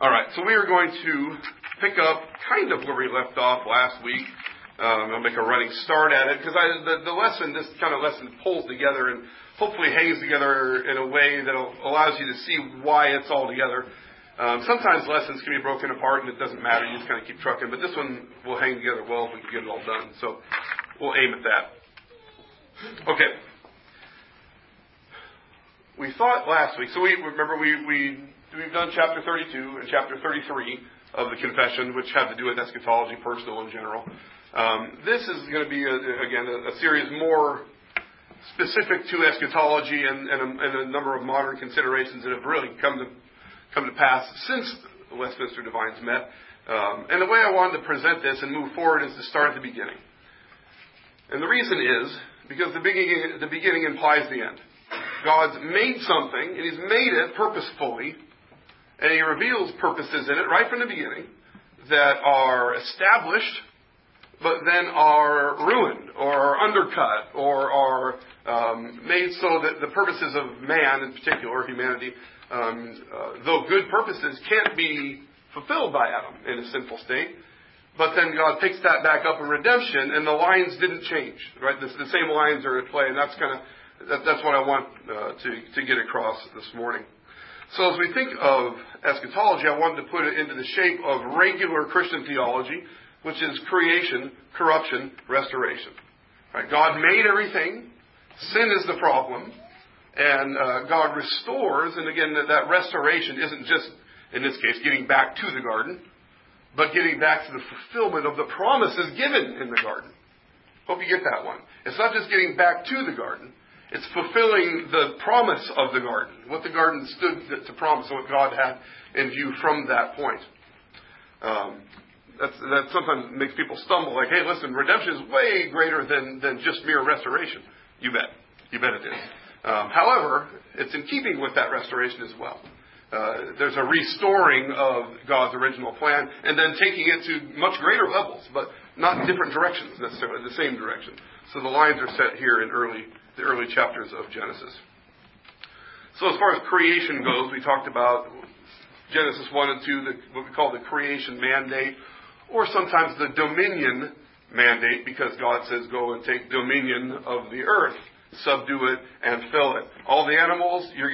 All right, so we are going to pick up kind of where we left off last week. I'll make a running start at it because this kind of lesson pulls together and hopefully hangs together in a way that allows you to see why it's all together. Sometimes lessons can be broken apart and it doesn't matter, you just kind of keep trucking, but this one will hang together well if we can get it all done. So we'll aim at that. Okay. We thought last week, so we've done chapter 32 and chapter 33 of the confession, which have to do with eschatology, personal and general. This is going to be, a series more specific to eschatology and a number of modern considerations that have really come to pass since the Westminster Divines met. And the way I wanted to present this and move forward is to start at the beginning. And the reason is because the beginning implies the end. God's made something, and He's made it purposefully, and He reveals purposes in it right from the beginning that are established, but then are ruined, or are undercut, or are made so that the purposes of man in particular, humanity, though good purposes, can't be fulfilled by Adam in a sinful state. But then God picks that back up in redemption, and the lines didn't change, right? The same lines are at play, and that's what I want to get across this morning. So as we think of eschatology, I wanted to put it into the shape of regular Christian theology, which is creation, corruption, restoration. Right? God made everything. Sin is the problem. And God restores. And again, that restoration isn't just, in this case, getting back to the garden, but getting back to the fulfillment of the promises given in the garden. Hope you get that one. It's not just getting back to the garden. It's fulfilling the promise of the garden, what the garden stood to promise, and what God had in view from that point. That sometimes makes people stumble, like, hey, listen, redemption is way greater than just mere restoration. You bet. You bet it is. However, it's in keeping with that restoration as well. There's a restoring of God's original plan, and then taking it to much greater levels, but not in different directions necessarily, the same direction. So the lines are set here in the early chapters of Genesis. So as far as creation goes, we talked about Genesis 1 and 2, what we call the creation mandate, or sometimes the dominion mandate, because God says, go and take dominion of the earth, subdue it and fill it. All the animals, you're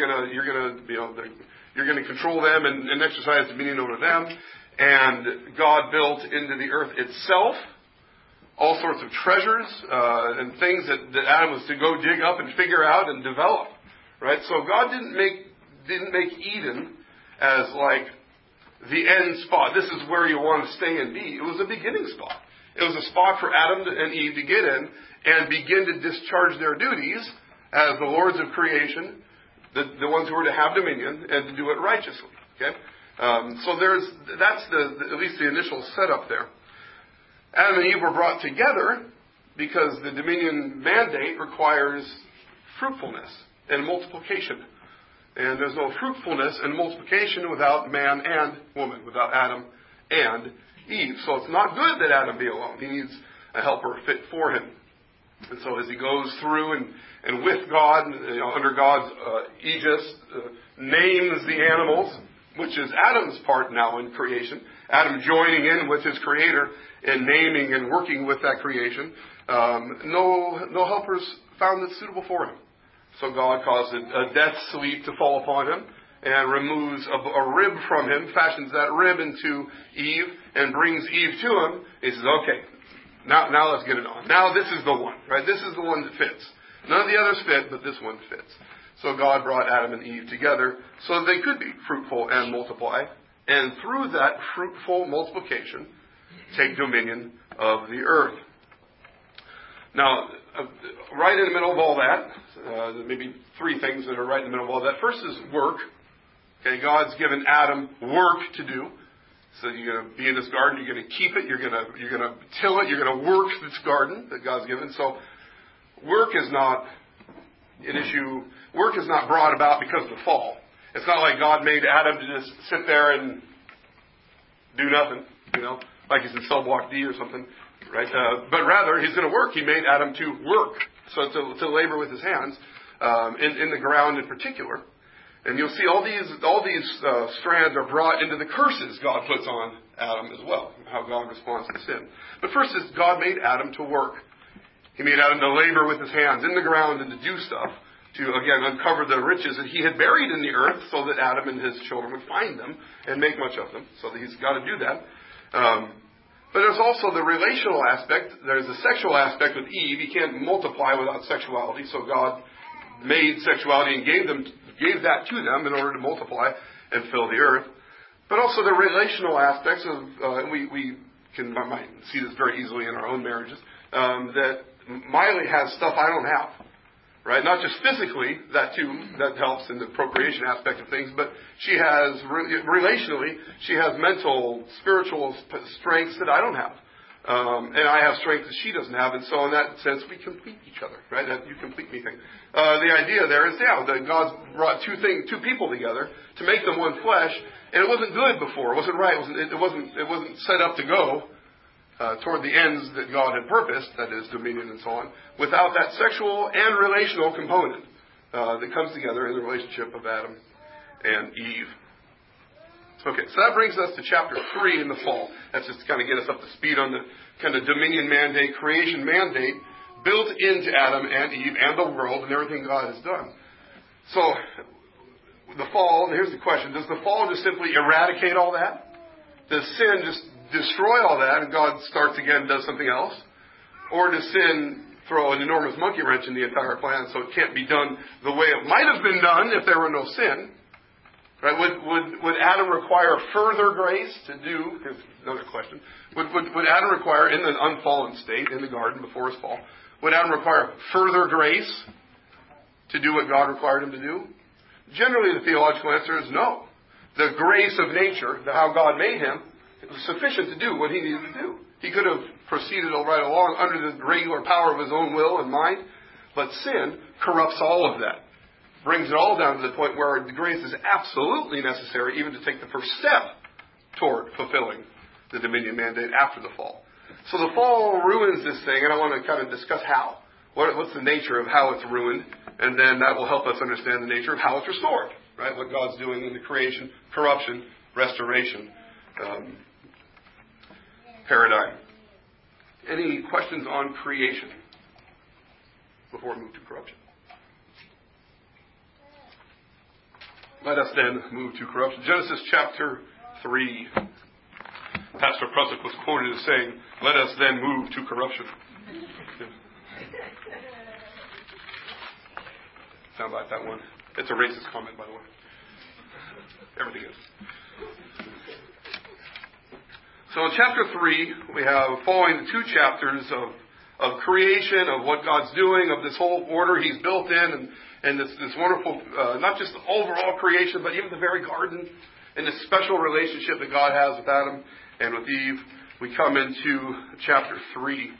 going to control them and exercise dominion over them. And God built into the earth itself all sorts of treasures and things that Adam was to go dig up and figure out and develop, right? So God didn't make Eden as like the end spot. This is where you want to stay and be. It was a beginning spot. It was a spot for Adam and Eve to get in and begin to discharge their duties as the lords of creation, the ones who were to have dominion and to do it righteously. Okay, so that's at least the initial setup there. Adam and Eve were brought together because the dominion mandate requires fruitfulness and multiplication. And there's no fruitfulness and multiplication without man and woman, without Adam and Eve. So it's not good that Adam be alone. He needs a helper fit for him. And so as he goes through and with God, under God's aegis, names the animals, which is Adam's part now in creation. Adam joining in with his Creator in naming and working with that creation. No helpers found that suitable for him. So God caused a death sleep to fall upon him and removes a rib from him, fashions that rib into Eve and brings Eve to him. He says, okay, now let's get it on. Now this is the one, right? This is the one that fits. None of the others fit, but this one fits. So God brought Adam and Eve together so that they could be fruitful and multiply. And through that fruitful multiplication, take dominion of the earth. Now, right in the middle of all that, maybe three things that are right in the middle of all that. First is work. Okay, God's given Adam work to do. So you're going to be in this garden, you're going to keep it, you're going to till it, you're going to work this garden that God's given. So work is not an issue. Work is not brought about because of the fall. It's not like God made Adam to just sit there and do nothing, like he's in cell block D or something, right? But rather, he's going to work. He made Adam to work, so to labor with his hands in the ground in particular. And you'll see all these strands are brought into the curses God puts on Adam as well, how God responds to sin. But first is God made Adam to work. He made Adam to labor with his hands in the ground and to do stuff, to, again, uncover the riches that he had buried in the earth so that Adam and his children would find them and make much of them. So that he's got to do that. But there's also the relational aspect. There's the sexual aspect with Eve. You can't multiply without sexuality. So God made sexuality and gave that to them in order to multiply and fill the earth. But also the relational aspects of, we might see this very easily in our own marriages, that Miley has stuff I don't have. Right? Not just physically, that too, that helps in the procreation aspect of things, but she has, relationally, she has mental, spiritual strengths that I don't have. And I have strengths that she doesn't have, and so in that sense, we complete each other, right? That you complete me thing. The idea there is, that God brought two people together to make them one flesh, and it wasn't good before. It wasn't right. It wasn't set up to go toward the ends that God had purposed, that is, dominion and so on, without that sexual and relational component that comes together in the relationship of Adam and Eve. Okay, so that brings us to chapter 3 in the fall. That's just to kind of get us up to speed on the kind of dominion mandate, creation mandate, built into Adam and Eve and the world and everything God has done. So, the fall, here's the question, does the fall just simply eradicate all that? Does sin just destroy all that and God starts again and does something else? Or does sin throw an enormous monkey wrench in the entire plan so it can't be done the way it might have been done if there were no sin? Right? Would Adam require further grace to do? Here's another question. Would Adam require, in the unfallen state, in the garden before his fall, would Adam require further grace to do what God required him to do? Generally, the theological answer is no. The grace of nature, how God made him, it was sufficient to do what he needed to do. He could have proceeded right along under the regular power of his own will and mind, but sin corrupts all of that. Brings it all down to the point where the grace is absolutely necessary even to take the first step toward fulfilling the dominion mandate after the fall. So the fall ruins this thing, and I want to kind of discuss how. What's the nature of how it's ruined, and then that will help us understand the nature of how it's restored, right? What God's doing in the creation, corruption, restoration paradigm. Any questions on creation before we move to corruption? Let us then move to corruption. Genesis chapter 3. Pastor Prussick was quoted as saying, "Let us then move to corruption." Sound like that one? It's a racist comment, by the way. Everything is. So in chapter 3, we have, following the 2 chapters of creation, of what God's doing, of this whole order He's built in, and this wonderful, not just the overall creation, but even the very garden, and this special relationship that God has with Adam and with Eve. We come into chapter 3.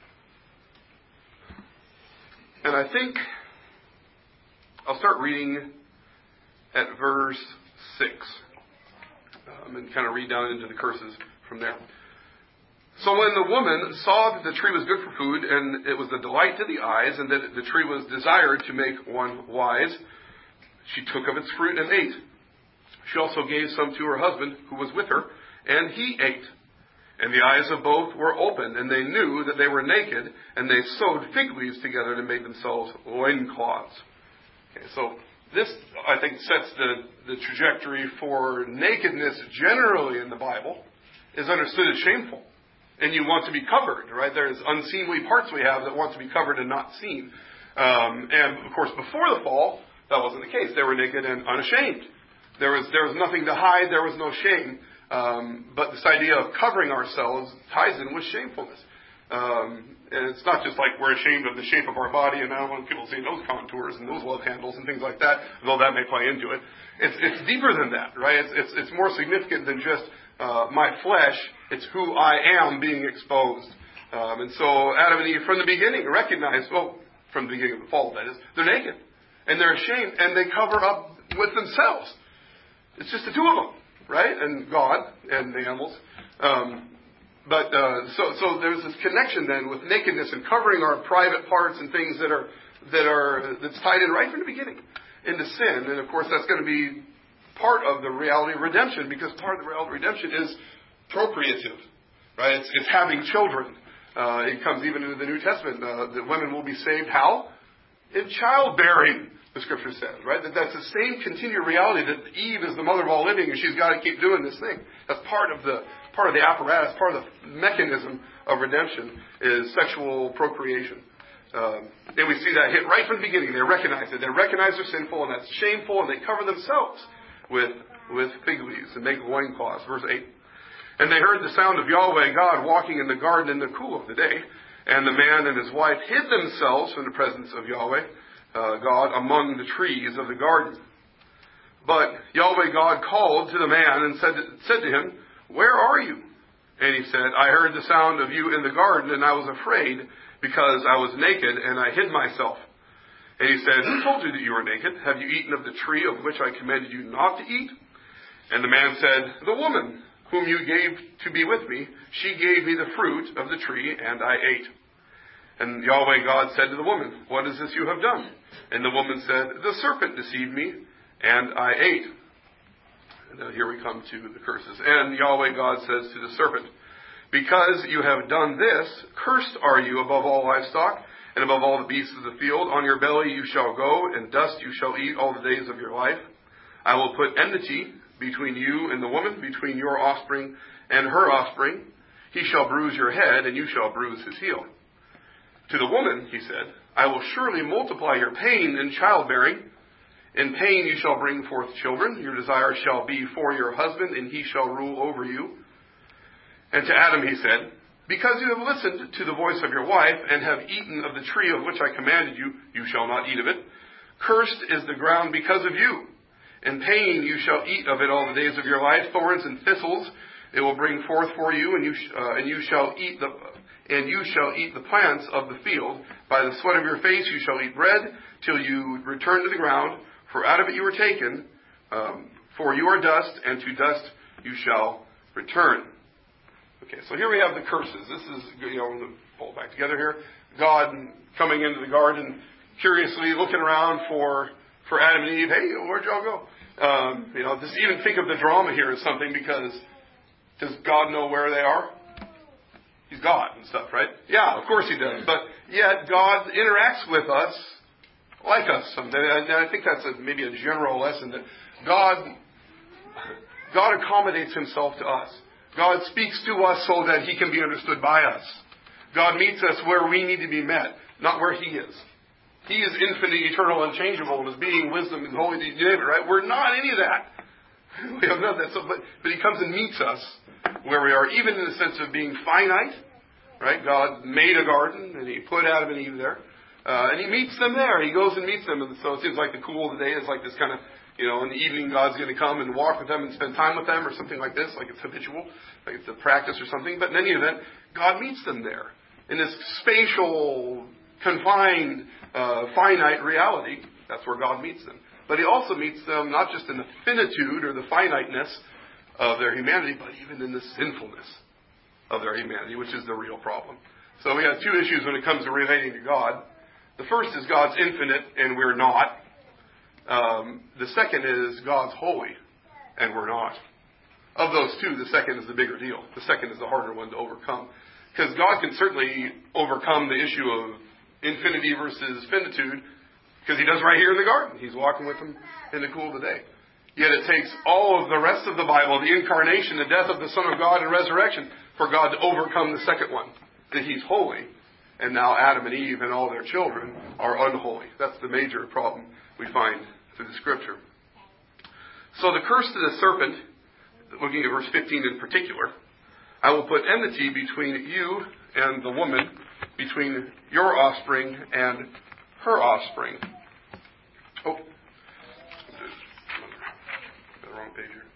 And I think I'll start reading at verse 6. And kind of read down into the curses from there. So when the woman saw that the tree was good for food, and it was a delight to the eyes, and that the tree was desired to make one wise, she took of its fruit and ate. She also gave some to her husband, who was with her, and he ate. And the eyes of both were opened, and they knew that they were naked, and they sewed fig leaves together to make themselves loincloths. Okay, so this, I think, sets the trajectory for nakedness generally in the Bible, is understood as shameful. And you want to be covered, right? There's unseemly parts we have that want to be covered and not seen. And, of course, before the fall, that wasn't the case. They were naked and unashamed. There was nothing to hide. There was no shame. But this idea of covering ourselves ties in with shamefulness. And it's not just like we're ashamed of the shape of our body, and I don't want people seeing those contours and those love handles and things like that, though that may play into it. It's deeper than that, right? It's more significant than just my flesh. It's who I am being exposed. And so Adam and Eve, from the beginning, recognized, from the beginning of the fall, that is, they're naked. And they're ashamed, and they cover up with themselves. It's just the two of them, right? And God and the animals. So there's this connection then with nakedness and covering our private parts and things that's tied in right from the beginning. into sin. And of course, that's going to be part of the reality of redemption, because part of the reality of redemption is procreative, right? It's having children. It comes even into the New Testament. The women will be saved how? In childbearing, the Scripture says, right? That's the same continued reality that Eve is the mother of all living, and she's got to keep doing this thing. That's part of the apparatus, part of the mechanism of redemption is sexual procreation. And we see that hit right from the beginning. They recognize it. They recognize they're sinful, and that's shameful, and they cover themselves with fig leaves and make loincloths. Verse 8. And they heard the sound of Yahweh God walking in the garden in the cool of the day. And the man and his wife hid themselves from the presence of Yahweh God among the trees of the garden. But Yahweh God called to the man and said to him, Where are you? And he said, I heard the sound of you in the garden, and I was afraid because I was naked, and I hid myself. And he said, Who told you that you were naked? Have you eaten of the tree of which I commanded you not to eat? And the man said, The woman whom you gave to be with me, she gave me the fruit of the tree, and I ate. And Yahweh God said to the woman, What is this you have done? And the woman said, The serpent deceived me, and I ate. And now here we come to the curses. And Yahweh God says to the serpent, Because you have done this, cursed are you above all livestock, and above all the beasts of the field. On your belly you shall go, and dust you shall eat all the days of your life. I will put enmity between you and the woman, between your offspring and her offspring. He shall bruise your head, and you shall bruise his heel. To the woman, he said, I will surely multiply your pain in childbearing. In pain you shall bring forth children. Your desire shall be for your husband, and he shall rule over you. And to Adam he said, Because you have listened to the voice of your wife, and have eaten of the tree of which I commanded you, you shall not eat of it. Cursed is the ground because of you. In pain you shall eat of it all the days of your life. Thorns and thistles it will bring forth for you, and you shall eat the plants of the field. By the sweat of your face you shall eat bread till you return to the ground. For out of it you were taken. For you are dust, and to dust you shall return. Okay, so here we have the curses. This is, we'll pull it back together here. God coming into the garden, curiously looking around for Adam and Eve. Hey, where'd y'all go? Just even think of the drama here as something, because does God know where they are? He's God and stuff, right? Yeah, of course he does. But yet God interacts with us like us. And I think that's maybe a general lesson, that God accommodates himself to us. God speaks to us so that he can be understood by us. God meets us where we need to be met, not where he is. He is infinite, eternal, unchangeable, and his being, wisdom, and holy, you name it, right? We're not any of that. We have none of that. But he comes and meets us where we are, even in the sense of being finite, right? God made a garden, and he put Adam and Eve there. And he meets them there. He goes and meets them. And so it seems like the cool of the day is like this kind of, in the evening God's going to come and walk with them and spend time with them, or something like this, like it's habitual, like it's a practice or something. But in any event, God meets them there in this spatial, confined, finite reality. That's where God meets them. But he also meets them not just in the finitude or the finiteness of their humanity, but even in the sinfulness of their humanity, which is the real problem. So we have two issues when it comes to relating to God. The first is God's infinite and we're not. The second is God's holy and we're not. Of those two, the second is the bigger deal. The second is the harder one to overcome. Because God can certainly overcome the issue of infinity versus finitude, because he does right here in the garden. He's walking with them in the cool of the day. Yet it takes all of the rest of the Bible, the incarnation, the death of the Son of God, and resurrection, for God to overcome the second one, that he's holy. And now Adam and Eve and all their children are unholy. That's the major problem we find through the Scripture. So the curse to the serpent, looking at verse 15 in particular, I will put enmity between you and the woman, between your offspring and her offspring. Oh, the wrong page here.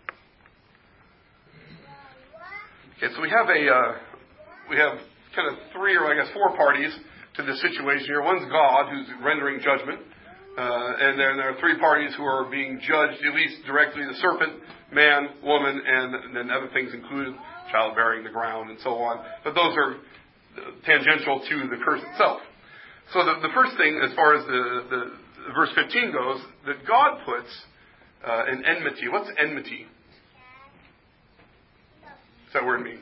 Okay, so we have kind of three, or I guess 4 parties to this situation here. One's God, who's rendering judgment. And then there are 3 parties who are being judged, at least directly: the serpent, man, woman, and then other things included, childbearing, the ground, and so on. But those are tangential to the curse itself. So the first thing, as far as the verse 15 goes, that God puts an enmity. What's enmity? What's that word mean?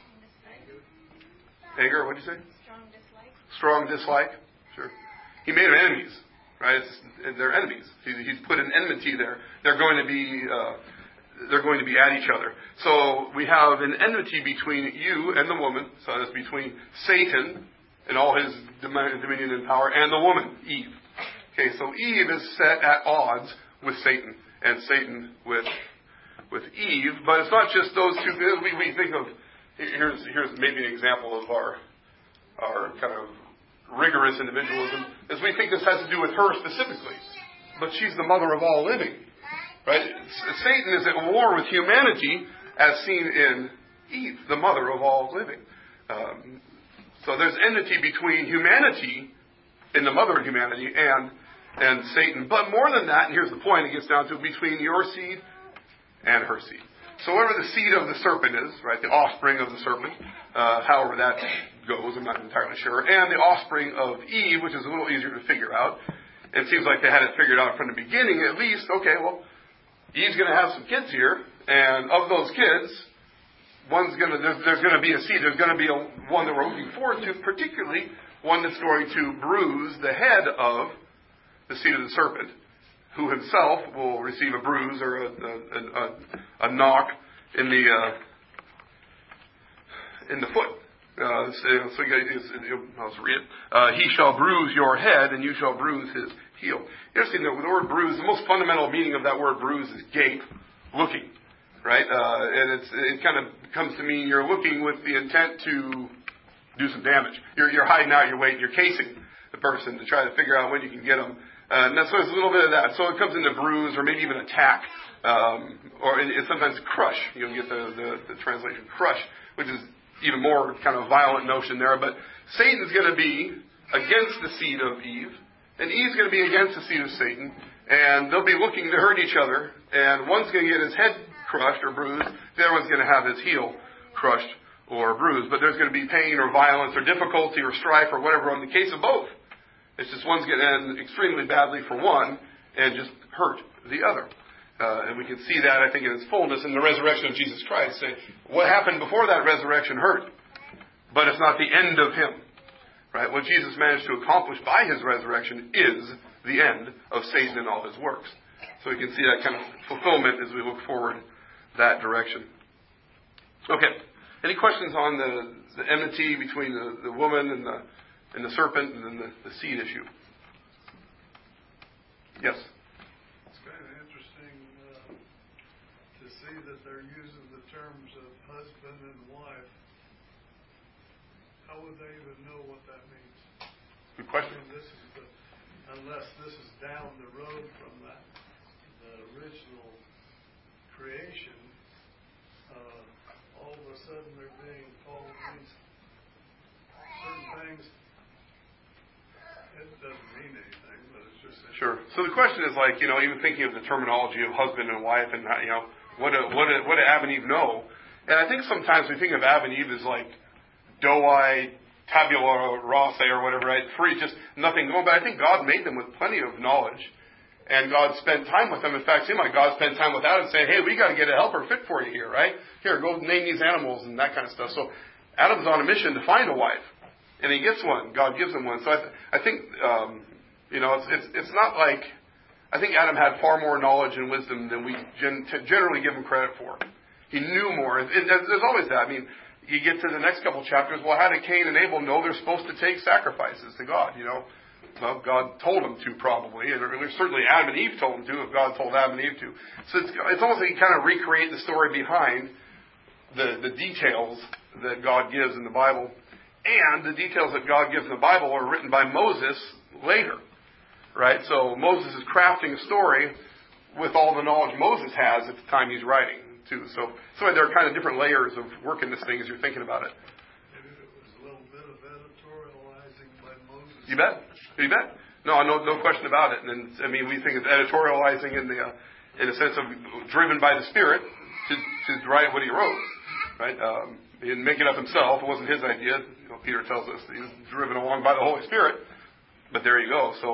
Anger, what did you say? Strong dislike. Sure. He made them enemies, right? They're enemies. He's put an enmity there. They're going to be at each other. So we have an enmity between you and the woman. So that's between Satan and all his dominion and power and the woman, Eve. Okay, so Eve is set at odds with Satan, and Satan with Eve. But it's not just those two. We think of, here's maybe an example of our kind of rigorous individualism, is we think this has to do with her specifically. But she's the mother of all living. Right? Satan is at war with humanity, as seen in Eve, the mother of all living. So there's enmity between humanity, in the mother of humanity, and Satan. But more than that, and here's the point it gets down to, between your seed and her seed. So whatever the seed of the serpent is, right, the offspring of the serpent, however that goes, I'm not entirely sure, and the offspring of Eve, which is a little easier to figure out. It seems like they had it figured out from the beginning, at least. Okay, well, Eve's going to have some kids here, and of those kids, there's going to be a seed. There's going to be one that we're looking forward to, particularly one that's going to bruise the head of the seed of the serpent, who himself will receive a bruise or a knock in the foot. I'll read it. He shall bruise your head, and you shall bruise his heel. Interesting that the word bruise, the most fundamental meaning of that word bruise is gape, looking, right? And it kind of comes to mean you're looking with the intent to do some damage. You're hiding out your weight, you're casing the person to try to figure out when you can get them. And that's why there's a little bit of that. So it comes into bruise or maybe even attack, or sometimes crush. You'll get the translation crush, which is even more kind of violent notion there. But Satan's going to be against the seed of Eve, and Eve's going to be against the seed of Satan, and they'll be looking to hurt each other, and one's going to get his head crushed or bruised, the other one's going to have his heel crushed or bruised. But there's going to be pain or violence or difficulty or strife or whatever in the case of both. It's just one's going to end extremely badly for one and just hurt the other. And we can see that, I think, in its fullness in the resurrection of Jesus Christ. What happened before that resurrection hurt, but it's not the end of him. Right? What Jesus managed to accomplish by his resurrection is the end of Satan and all his works. So we can see that kind of fulfillment as we look forward that direction. Okay. Any questions on the enmity between the woman and the serpent and then the seed issue? Yes? It's kind of interesting to see that they're using the terms of husband and wife. How would they even know what that means? Good question. Unless this is down the road from the original creation, all of a sudden they're being called these certain things. It doesn't mean anything, but it's just sure. So the question is like, even thinking of the terminology of husband and wife, and what do Adam and Eve know? And I think sometimes we think of Adam and Eve as like doe-eyed, tabula rasa or whatever, right? Free, just nothing going. But I think God made them with plenty of knowledge, and God spent time with them. In fact, it seemed like God spent time with Adam saying, hey, we got to get a helper fit for you here, right? Here, go name these animals and that kind of stuff. So Adam's on a mission to find a wife. And he gets one. God gives him one. So I think, it's not like, I think Adam had far more knowledge and wisdom than we generally give him credit for. He knew more. And there's always that. I mean, you get to the next couple chapters, well, how did Cain and Abel know they're supposed to take sacrifices to God, Well, God told them to probably, and certainly Adam and Eve told them to, if God told Adam and Eve to. So it's almost like you kind of recreate the story behind the details that God gives in the Bible. And the details that God gives in the Bible are written by Moses later, right? So Moses is crafting a story with all the knowledge Moses has at the time he's writing, too. So there are kind of different layers of work in this thing as you're thinking about it. Maybe it was a little bit of editorializing by Moses. You bet. No question about it. And we think it's editorializing in a sense of driven by the Spirit to write what he wrote, right? He didn't make it up himself. It wasn't his idea. Peter tells us that he was driven along by the Holy Spirit. But there you go. So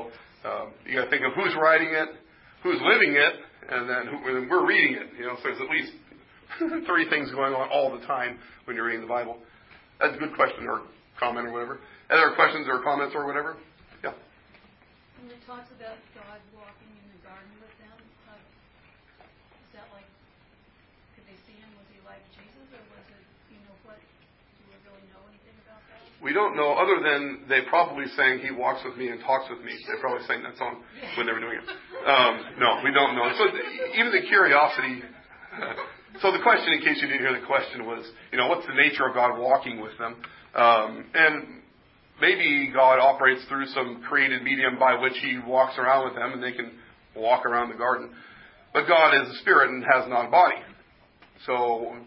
You got to think of who's writing it, who's living it, and then and we're reading it. So there's at least 3 things going on all the time when you're reading the Bible. That's a good question or comment or whatever. Other questions or comments or whatever? Yeah. When it talks about God walking in the garden with them, is that like, could they see him? Was he like Jesus, or was it, what? Do we really know anything about that? We don't know, other than they probably sang "He walks with me and talks with me." They probably sang that song when they were doing it. No, we don't know. So even the curiosity. So the question, in case you didn't hear the question, was, what's the nature of God walking with them? And maybe God operates through some created medium by which He walks around with them, and they can walk around the garden. But God is a spirit and has not a body. So,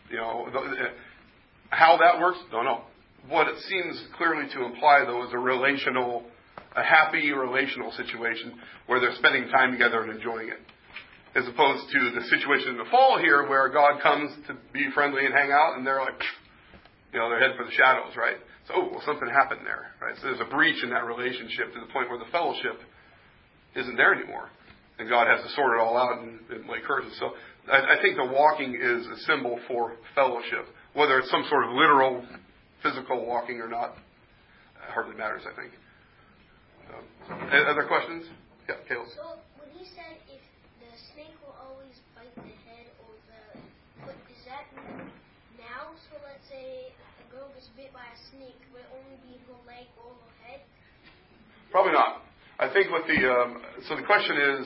how that works, don't know. What it seems clearly to imply, though, is a happy relational situation where they're spending time together and enjoying it. As opposed to the situation in the fall here where God comes to be friendly and hang out, and they're like, they're heading for the shadows, right? So, something happened there, right? So there's a breach in that relationship to the point where the fellowship isn't there anymore. And God has to sort it all out and lay curses. So I think the walking is a symbol for fellowship. Whether it's some sort of literal, physical walking or not, hardly matters, I think. Other questions? Yeah, Caleb. So when he said if the snake will always bite the head or the foot, does that mean now? So let's say a girl gets bit by a snake, will it only be her leg or her head? Probably not. I think what so the question is,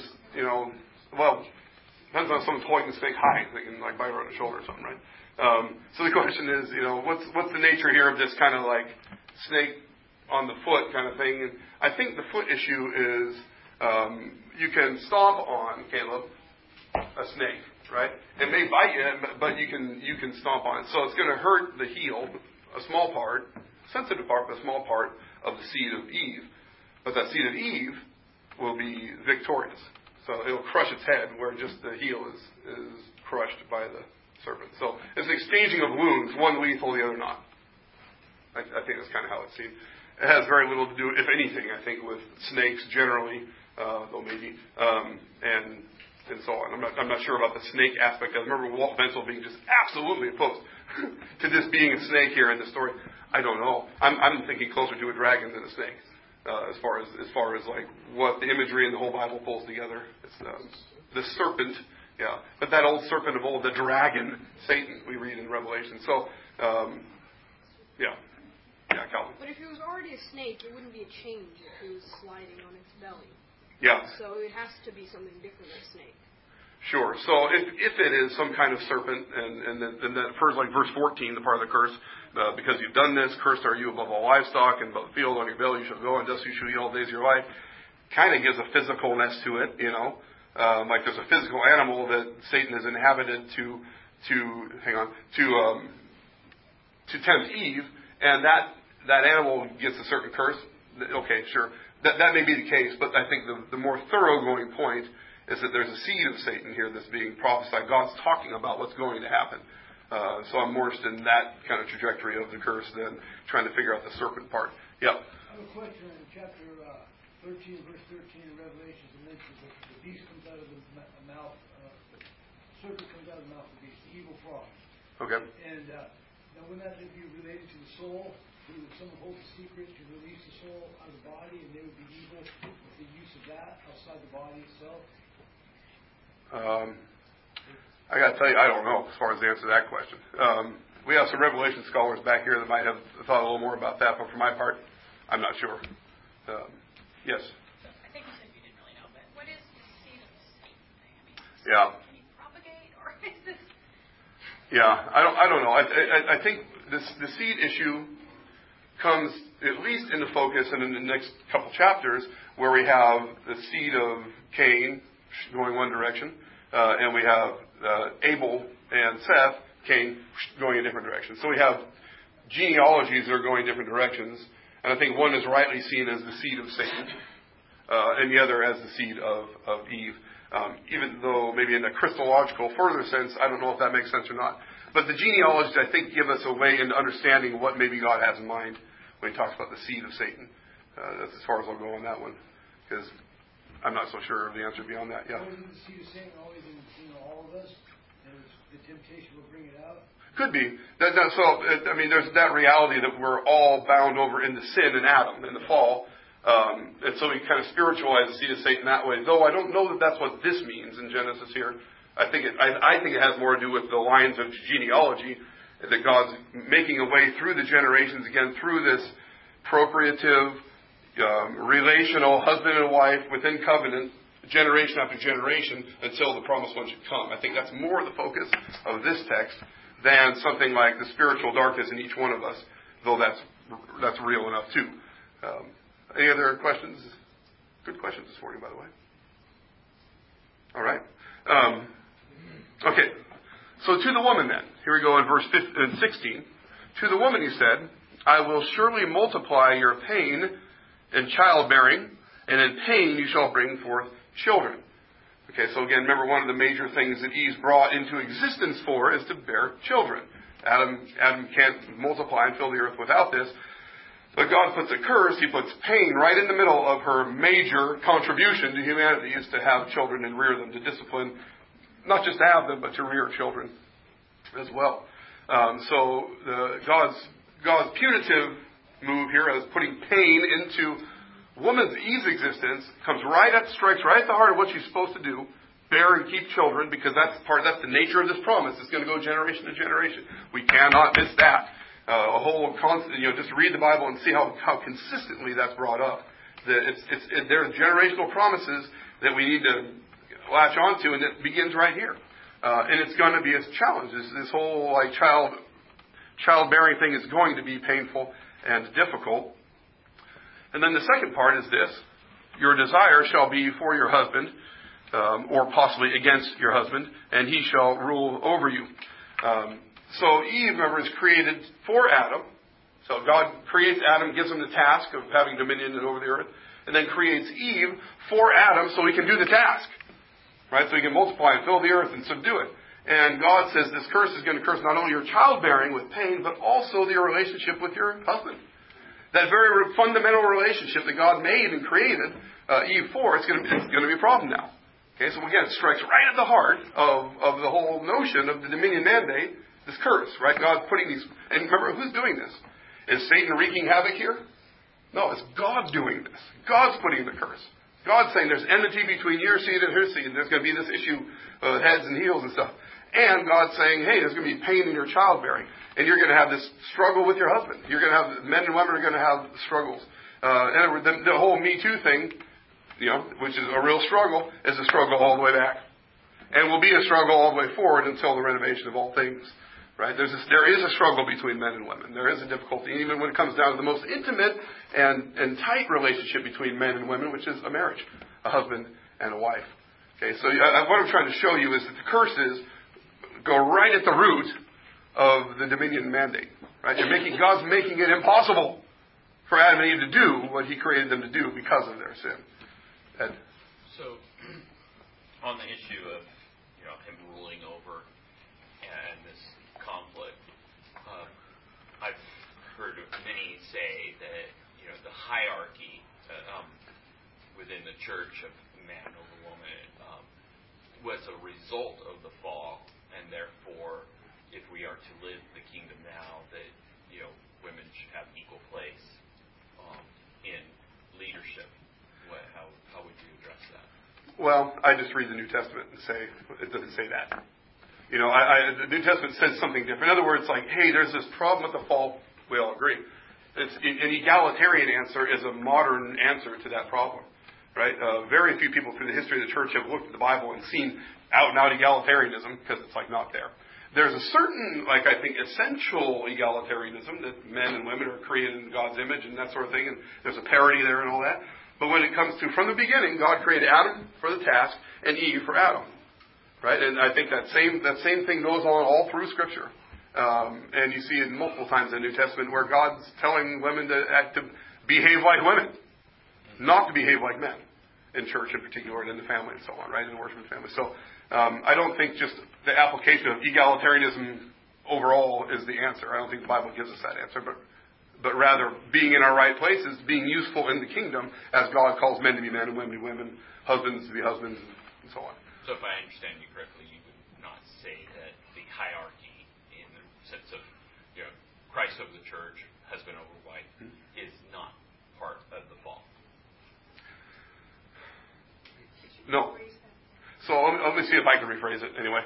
depends on someone's holding the snake high. They can bite her on the shoulder or something, right? So the question is, what's the nature here of this kind of snake on the foot kind of thing? And I think the foot issue is you can stomp on, Caleb, a snake, right? It may bite you, but you can stomp on it. So it's going to hurt the heel, a small part, sensitive part, but a small part of the seed of Eve. But that seed of Eve will be victorious. So it'll crush its head where just the heel is crushed by the serpent. So it's an exchanging of wounds, one lethal, the other not. I think that's kind of how it's seen. It has very little to do, if anything, I think, with snakes generally, though maybe, and so on. I'm not sure about the snake aspect. I remember Walt Bensel being just absolutely opposed to this being a snake here in the story. I don't know. I'm thinking closer to a dragon than a snake. As far as what the imagery in the whole Bible pulls together, it's the serpent, yeah. But that old serpent of old, the dragon, Satan, we read in Revelation. So, yeah, Calvin. But if it was already a snake, it wouldn't be a change if it was sliding on its belly. Yeah. So it has to be something different than a snake. Sure. So if it is some kind of serpent, and that first, verse 14, the part of the curse, because you've done this, cursed are you above all livestock, and above the field on your belly you shall go, and dust you shall eat all the days of your life, kind of gives a physicalness to it, like there's a physical animal that Satan has inhabited to tempt Eve, and that animal gets a certain curse. Okay, sure. That may be the case, but I think the more thoroughgoing point is that there's a seed of Satan here that's being prophesied. God's talking about what's going to happen. So I'm more interested in that kind of trajectory of the curse than trying to figure out the serpent part. Yeah. I have a question in chapter 13, verse 13 in Revelation. It mentions that the beast comes out of the mouth, the serpent comes out of the mouth of the beast, the evil frog. Okay. And now wouldn't that be related to the soul? If someone holds a secret to release the soul out of the body, and they would be evil with the use of that outside the body itself? I got to tell you, I don't know as far as the answer to that question. We have some Revelation scholars back here that might have thought a little more about that, but for my part, I'm not sure. Yes? I think you said you didn't really know, but what is the seed of the snake thing? Yeah. Can you propagate, or is this... Yeah, I don't know. I think the seed issue comes at least into focus and in the next couple chapters where we have the seed of Cain going one direction, and we have Abel and Seth, Cain, going in different directions. So we have genealogies that are going different directions, and I think one is rightly seen as the seed of Satan, and the other as the seed of Eve. Even though maybe in a Christological further sense, I don't know if that makes sense or not. But the genealogies, I think, give us a way into understanding what maybe God has in mind when he talks about the seed of Satan. That's as far as I'll go on that one. Because I'm not so sure of the answer beyond that. Yeah. Always in the seed of Satan, always in all of us, and the temptation will bring it out. Could be. There's that reality that we're all bound over into sin in Adam, in the fall. And so we kind of spiritualize the seed of Satan that way. Though I don't know that that's what this means in Genesis here. I think it has more to do with the lines of genealogy, that God's making a way through the generations, again, through this procreative, relational husband and wife within covenant, generation after generation, until the promised one should come. I think that's more the focus of this text than something like the spiritual darkness in each one of us, though that's real enough too. Any other questions? Good questions this morning, by the way. All right. Okay. So to the woman then, here we go in verse 16. To the woman he said, I will surely multiply your pain in childbearing, and in pain you shall bring forth children. Okay, so again, remember one of the major things that Eve's brought into existence for is to bear children. Adam can't multiply and fill the earth without this. But God puts a curse, He puts pain right in the middle of her major contribution to humanity, is to have children and rear them, to discipline, not just to have them, but to rear children as well. So God's punitive move here as putting pain into Eve's existence strikes right at the heart of what she's supposed to do, bear and keep children, because that's the nature of this promise. It's going to go generation to generation. We cannot miss that. Just read the Bible and see how consistently that's brought up. There are generational promises that we need to latch onto, and it begins right here. And it's going to be a challenge. This whole childbearing thing is going to be painful and difficult. And then the second part is this: your desire shall be for your husband, or possibly against your husband, and he shall rule over you. So Eve, remember, is created for Adam. So God creates Adam, gives him the task of having dominion over the earth, and then creates Eve for Adam so he can do the task. Right? So he can multiply and fill the earth and subdue it. And God says this curse is going to curse not only your childbearing with pain, but also your relationship with your husband. That very fundamental relationship that God made and created Eve for, it's going to be a problem now. Okay, so again, it strikes right at the heart of the whole notion of the dominion mandate, this curse, right? God's putting these, and remember, who's doing this? Is Satan wreaking havoc here? No, it's God doing this. God's putting the curse. God's saying there's enmity between your seed and her seed. There's going to be this issue of heads and heels and stuff. And God's saying, hey, there's going to be pain in your childbearing. And you're going to have this struggle with your husband. You're going to have, men and women are going to have struggles. And the whole Me Too thing, which is a real struggle, is a struggle all the way back. And will be a struggle all the way forward until the renovation of all things. Right? There is a struggle between men and women. There is a difficulty, even when it comes down to the most intimate and tight relationship between men and women, which is a marriage, a husband and a wife. Okay, so what I'm trying to show you is that the curses go right at the root of the dominion mandate. Right? God's making it impossible for Adam and Eve to do what He created them to do because of their sin. Ed? So, on the issue of Him ruling over and this conflict, I've heard many say that the hierarchy within the church of man over woman was a result of the fall, and therefore, if we are to live the kingdom now, that women should have equal place in leadership. How would you address that? Well, I just read the New Testament and say it doesn't say that. The New Testament says something different. In other words, hey, there's this problem with the fall. We all agree. An egalitarian answer is a modern answer to that problem, right? Very few people through the history of the church have looked at the Bible and seen out-and-out egalitarianism, because it's not there. There's a certain, I think, essential egalitarianism that men and women are created in God's image and that sort of thing, and there's a parity there and all that. But when it comes to, from the beginning, God created Adam for the task and Eve for Adam. Right, and I think that same thing goes on all through Scripture, and you see it multiple times in the New Testament where God's telling women to behave like women, not to behave like men, in church in particular, and in the family and so on, right, in the worship of the family. So I don't think just the application of egalitarianism overall is the answer. I don't think the Bible gives us that answer, but but rather being in our right places, being useful in the kingdom, as God calls men to be men and women to be women, husbands to be husbands, and so on. So if I understand you correctly, you would not say that the hierarchy in the sense of, Christ over the church, husband over wife, is not part of the fall. No. So let me see if I can rephrase it anyway.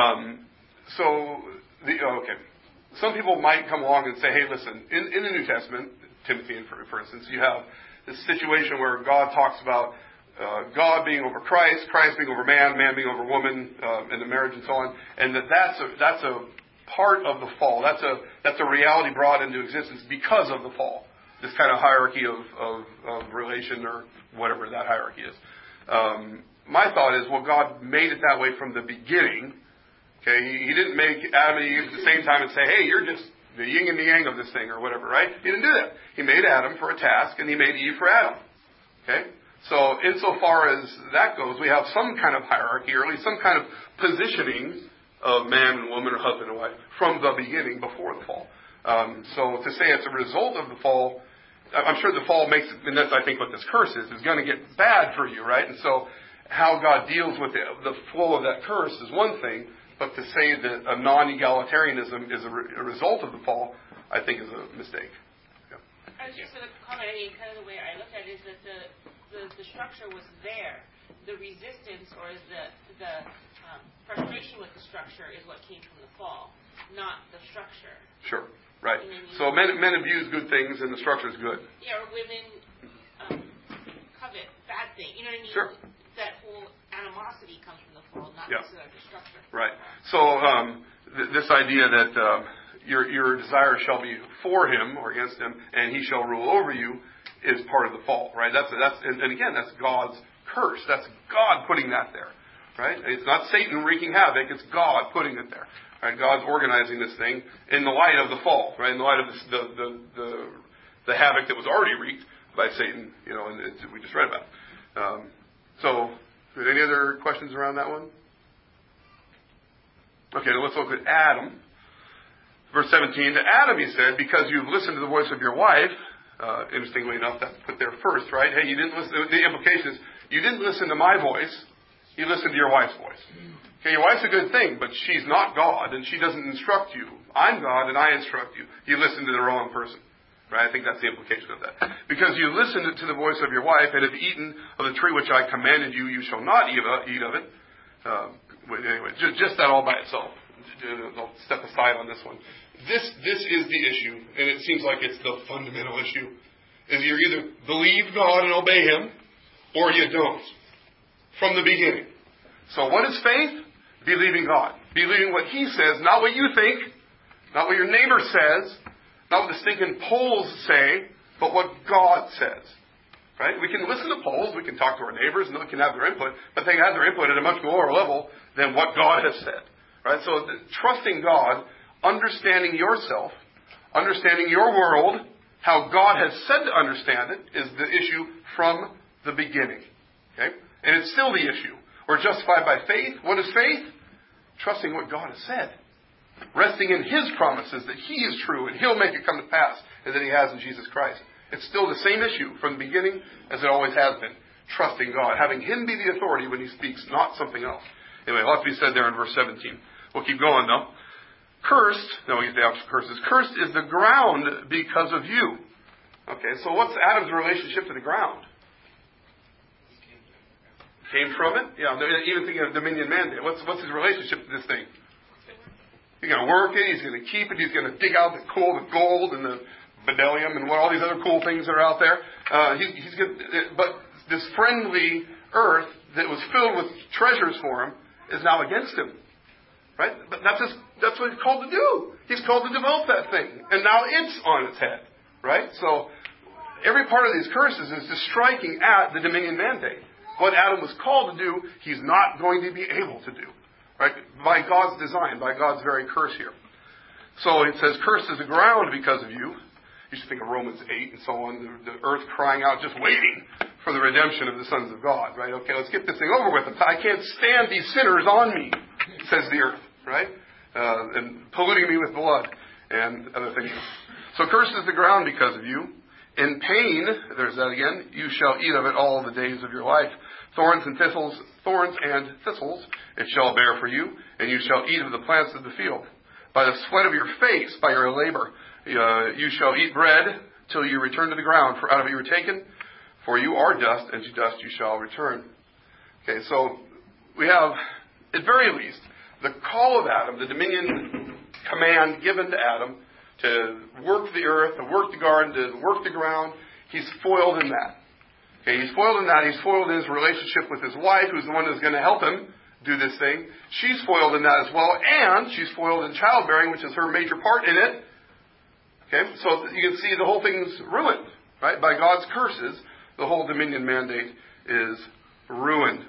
Okay. Some people might come along and say, hey, listen, in the New Testament, Timothy, for instance, you have this situation where God talks about God being over Christ, Christ being over man, man being over woman, in the marriage and so on, and that's a part of the fall. That's a reality brought into existence because of the fall. This kind of hierarchy of relation or whatever that hierarchy is. My thought is, well, God made it that way from the beginning. Okay, He didn't make Adam and Eve at the same time and say, hey, you're just the yin and the yang of this thing or whatever, right? He didn't do that. He made Adam for a task and He made Eve for Adam. Okay? So insofar as that goes, we have some kind of hierarchy or at least some kind of positioning of man and woman or husband and wife from the beginning before the fall. So to say it's a result of the fall, I'm sure the fall makes it, and that's I think what this curse is going to get bad for you, right? And so how God deals with the flow of that curse is one thing, but to say that a non-egalitarianism is a result of the fall, I think is a mistake. Yeah. I was just going to comment, kind of the way I look at it is that the structure was there. The resistance or the frustration with the structure is what came from the fall, not the structure. Sure. Right. So men abuse good things and the structure is good. Yeah, or women covet bad things. You know what I mean? Sure. That whole animosity comes from the fall, not necessarily the structure. Right. So this idea that your desire shall be for him or against him, and he shall rule over you, is part of the fall. Right. And again, that's God's curse. That's God putting that there. Right. It's not Satan wreaking havoc. It's God putting it there. Right? God's organizing this thing in the light of the fall. Right. In the light of the havoc that was already wreaked by Satan. And we just read about. So, any other questions around that one? Okay, let's look at Adam. Verse 17, to Adam he said, because you've listened to the voice of your wife, interestingly enough, that's put there first, right? Hey, you didn't listen, the implication is, you didn't listen to my voice, you listened to your wife's voice. Okay, your wife's a good thing, but she's not God, and she doesn't instruct you. I'm God, and I instruct you. You listened to the wrong person. Right? I think that's the implication of that. Because you listened to the voice of your wife and have eaten of the tree which I commanded you, you shall not eat of it. Anyway, just that all by itself. I'll step aside on this one. This is the issue, and it seems like it's the fundamental issue. Is you either believe God and obey Him, or you don't. From the beginning. So what is faith? Believing God. Believing what He says, not what you think, not what your neighbor says, not what the stinking polls say, but what God says. Right? We can listen to polls, we can talk to our neighbors, and they can have their input, but they have their input at a much lower level than what God has said. Right? So trusting God, understanding yourself, understanding your world, how God has said to understand it, is the issue from the beginning. Okay? And it's still the issue. We're justified by faith. What is faith? Trusting what God has said. Resting in His promises that He is true and He'll make it come to pass, and that He has in Jesus Christ. It's still the same issue from the beginning as it always has been. Trusting God. Having Him be the authority when He speaks, not something else. Anyway, a lot to be said there in verse 17. We'll keep going though. Cursed, no, we get the opposite curses. Cursed is the ground because of you. Okay, so what's Adam's relationship to the ground? Came from it? Yeah, even thinking of dominion mandate. What's his relationship to this thing? He's going to work it, he's going to keep it, he's going to dig out the gold and the bdellium and all these other cool things that are out there. But this friendly earth that was filled with treasures for him is now against him. Right? But that's what he's called to do. He's called to develop that thing. And now it's on its head. Right? So every part of these curses is just striking at the dominion mandate. What Adam was called to do, he's not going to be able to do. Right? By God's design, by God's very curse here. So it says, cursed is the ground because of you. You should think of Romans 8 and so on. The earth crying out, just waiting for the redemption of the sons of God. Right? Okay, let's get this thing over with. I can't stand these sinners on me, says the earth. Right? And polluting me with blood. and other things. So cursed is the ground because of you. In pain, there's that again, you shall eat of it all the days of your life. Thorns and thistles it shall bear for you, and you shall eat of the plants of the field. By the sweat of your face, by your labor, you shall eat bread till you return to the ground. For out of it you were taken, for you are dust, and to dust you shall return. Okay, so we have, at very least, the call of Adam, the dominion command given to Adam to work the earth, to work the garden, to work the ground. He's foiled in that. Okay, he's foiled in that. He's foiled in his relationship with his wife, who's the one who's going to help him do this thing. She's foiled in that as well, and she's foiled in childbearing, which is her major part in it. Okay, so you can see the whole thing's ruined, right? By God's curses, the whole dominion mandate is ruined.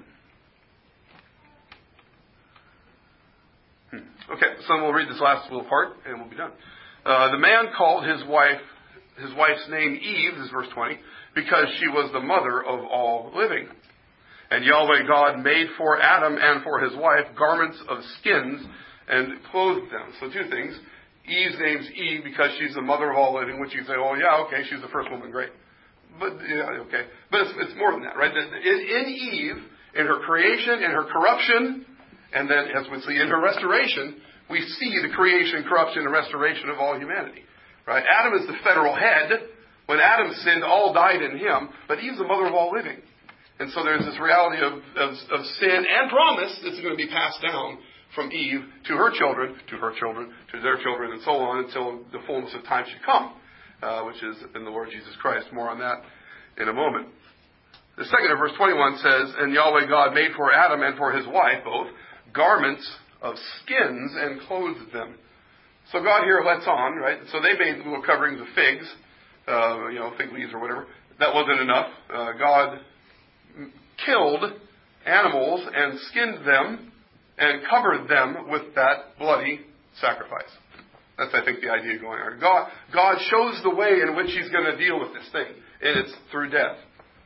Okay, so we'll read this last little part, and we'll be done. The man called his wife's name Eve, this is verse 20, because she was the mother of all living. And Yahweh God made for Adam and for his wife garments of skins and clothed them. So two things. Eve's name's Eve because she's the mother of all living, which you say, oh yeah, okay, she's the first woman, great. But, yeah, okay. But it's more than that, right? In Eve, in her creation, in her corruption, and then, as we see, in her restoration, we see the creation, corruption, and restoration of all humanity. Right? Adam is the federal head. When Adam sinned, all died in him, but Eve's the mother of all living. And so there's this reality of sin and promise that's going to be passed down from Eve to her children, to their children, and so on until the fullness of time should come, which is in the Lord Jesus Christ. More on that in a moment. The second of verse 21 says, and Yahweh God made for Adam and for his wife both garments of skins and clothed them. So God here lets on, right? So they made little coverings of figs, fig leaves or whatever. That wasn't enough. God killed animals and skinned them and covered them with that bloody sacrifice. That's, I think, the idea going on. God shows the way in which He's going to deal with this thing, and it's through death.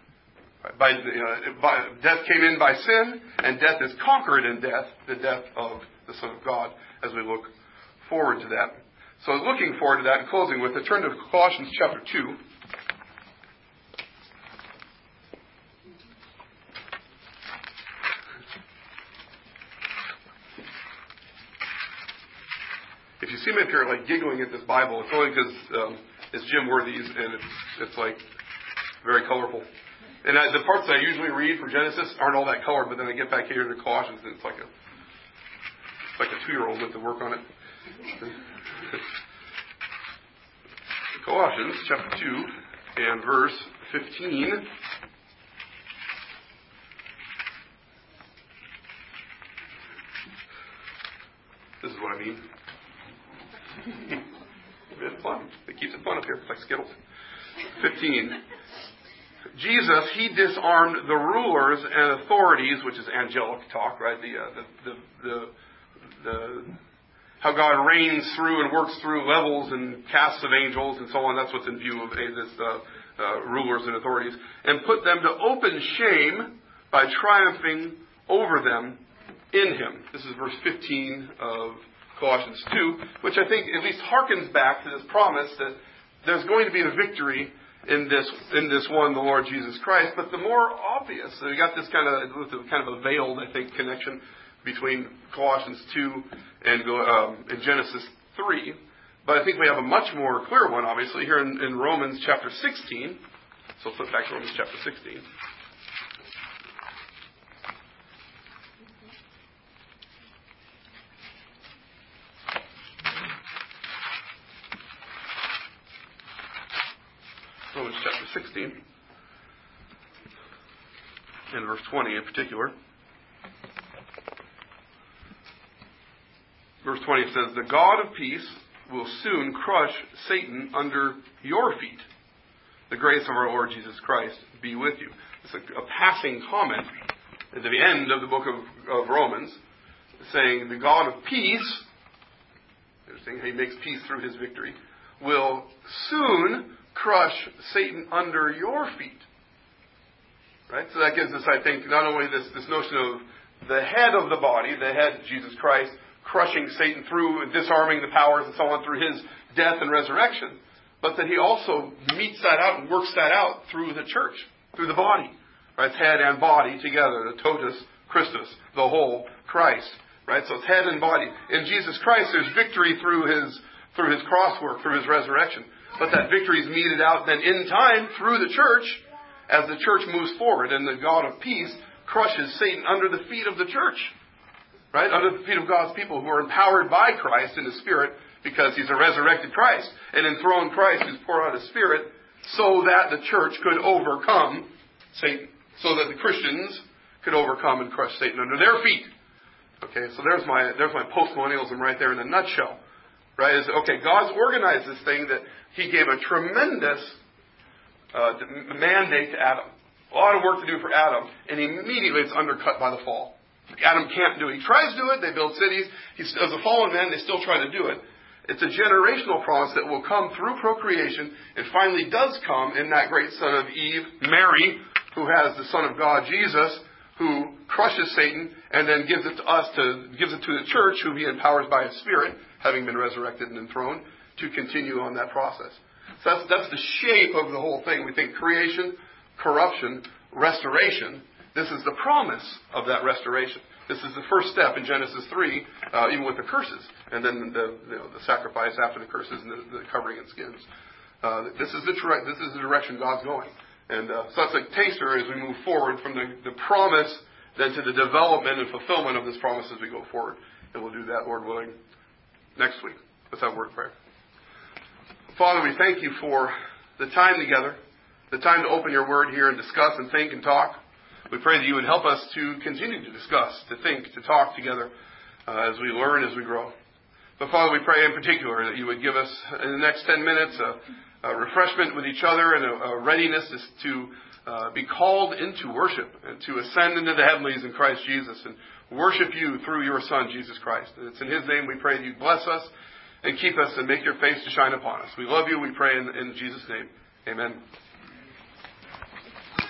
Death came in by sin, and death is conquered in death, the death of the Son of God, as we look forward to that. So looking forward to that and closing with it, turn to Colossians chapter 2. If you see me up here like giggling at this Bible, it's only because it's Jim Worthy's and it's like very colorful. And the parts that I usually read for Genesis aren't all that colored, but then I get back here to Colossians and it's like a 2-year-old went to work on it. Colossians chapter 2 and verse 15. This is what I mean. It's fun. It keeps it fun up here. It's like Skittles. 15. Jesus, He disarmed the rulers and authorities, which is angelic talk, right? How God reigns through and works through levels and castes of angels and so on. That's what's in view of rulers and authorities. And put them to open shame by triumphing over them in Him. This is verse 15 of Colossians 2, which I think at least harkens back to this promise that there's going to be a victory in this one, the Lord Jesus Christ. But the more obvious, so we got this kind of a veiled, I think, connection between Colossians 2 and Genesis 3. But I think we have a much more clear one, obviously, here in Romans chapter 16. So flip back to Romans chapter 16. Romans chapter 16, and verse 20 in particular. Verse 20 says, the God of peace will soon crush Satan under your feet. The grace of our Lord Jesus Christ be with you. It's a passing comment at the end of the book of Romans, saying the God of peace, interesting, He makes peace through His victory, will soon crush Satan under your feet. Right? So that gives us, I think, not only this notion of the head of the body, the head, Jesus Christ, crushing Satan through, disarming the powers and so on through His death, and resurrection, but that he also meets that out and works that out through the church, through the body. Right? It's head and body together, the totus Christus, the whole Christ. Right? So it's head and body. In Jesus Christ, there's victory through his cross work, through his resurrection. But that victory is meted out then in time through the church as the church moves forward, and the God of peace crushes Satan under the feet of the church. Right? Under the feet of God's people who are empowered by Christ in the Spirit, because he's a resurrected Christ, an enthroned Christ who's poured out his Spirit so that the church could overcome Satan. So that the Christians could overcome and crush Satan under their feet. Okay, so there's my postmillennialism right there in a nutshell. Right? God's organized this thing that he gave a tremendous mandate to Adam. A lot of work to do for Adam, and immediately it's undercut by the fall. Adam can't do it. He tries to do it. They build cities. As a fallen man, they still try to do it. It's a generational promise that will come through procreation and finally does come in that great son of Eve, Mary, who has the Son of God, Jesus, who crushes Satan and then gives it to the church, who he empowers by his Spirit, having been resurrected and enthroned, to continue on that process. So that's the shape of the whole thing. We think creation, corruption, restoration. This is the promise of that restoration. This is the first step in Genesis 3, even with the curses, and then the sacrifice after the curses and the covering and skins. This is the direction God's going. And so that's a taster as we move forward from the promise then to the development and fulfillment of this promise as we go forward. And we'll do that, Lord willing, next week. Let's have a word of prayer. Father, we thank you for the time together, the time to open your word here and discuss and think and talk. We pray that you would help us to continue to discuss, to think, to talk together as we learn, as we grow. But Father, we pray in particular that you would give us in the next 10 minutes a refreshment with each other and a readiness to be called into worship and to ascend into the heavenlies in Christ Jesus and worship you through your Son, Jesus Christ. And it's in his name we pray that you bless us and keep us and make your face to shine upon us. We love you. We pray in Jesus' name. Amen.